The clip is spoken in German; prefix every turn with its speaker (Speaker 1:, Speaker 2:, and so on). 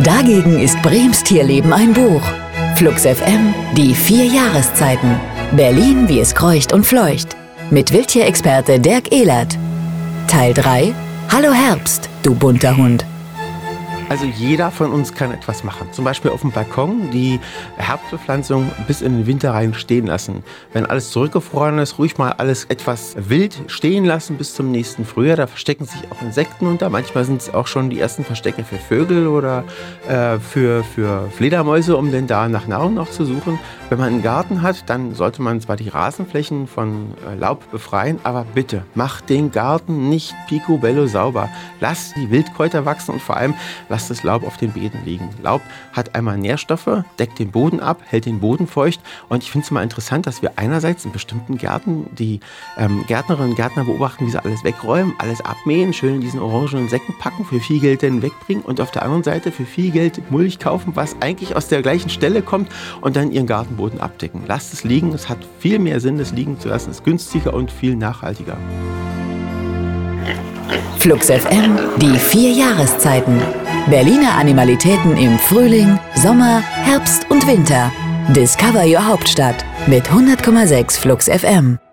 Speaker 1: Dagegen ist Brems Tierleben ein Buch. Flux FM, die 4 Jahreszeiten. Berlin, wie es kreucht und fleucht. Mit Wildtierexperte Dirk Ehlert. Teil 3. Hallo Herbst, du bunter Hund.
Speaker 2: Also jeder von uns kann etwas machen. Zum Beispiel auf dem Balkon die Herbstbepflanzung bis in den Winter rein stehen lassen. Wenn alles zurückgefroren ist, ruhig mal alles etwas wild stehen lassen bis zum nächsten Frühjahr. Da verstecken sich auch Insekten unter. Manchmal sind es auch schon die ersten Verstecke für Vögel oder für Fledermäuse, um denn da nach Nahrung noch zu suchen. Wenn man einen Garten hat, dann sollte man zwar die Rasenflächen von Laub befreien, aber bitte, macht den Garten nicht picobello sauber. Lasst die Wildkräuter wachsen und vor allem lasst das Laub auf den Beeten liegen. Laub hat einmal Nährstoffe, deckt den Boden ab, hält den Boden feucht. Und ich finde es immer interessant, dass wir einerseits in bestimmten Gärten die Gärtnerinnen und Gärtner beobachten, wie sie alles wegräumen, alles abmähen, schön in diesen orangenen Säcken packen, für viel Geld dann wegbringen und auf der anderen Seite für viel Geld Mulch kaufen, was eigentlich aus der gleichen Stelle kommt und dann ihren Gartenboden abdecken. Lasst es liegen, es hat viel mehr Sinn, es liegen zu lassen, es ist günstiger und viel nachhaltiger.
Speaker 1: Flux FM, die 4 Jahreszeiten. Berliner Animalitäten im Frühling, Sommer, Herbst und Winter. Discover Your Hauptstadt mit 100,6 Flux FM.